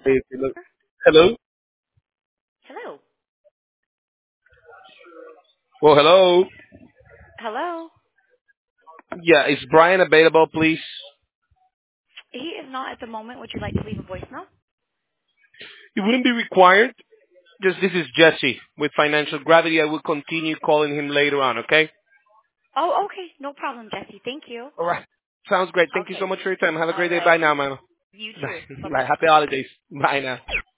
Hey, hello. Hello? Hello. Well, hello. Hello. Yeah, is Brian available, please? He is not at the moment. Would you like to leave a voicemail? It wouldn't be required. Just this is Jesse with Financial Gravity. I will continue calling him later on, okay? Oh, okay. No problem, Jesse. Thank you. All right. Sounds great. Thank you so Okay. much for your time. Have a All great day. Bye right. now, man. You too. Bye. Bye Bye. bye. Happy holidays. Bye now.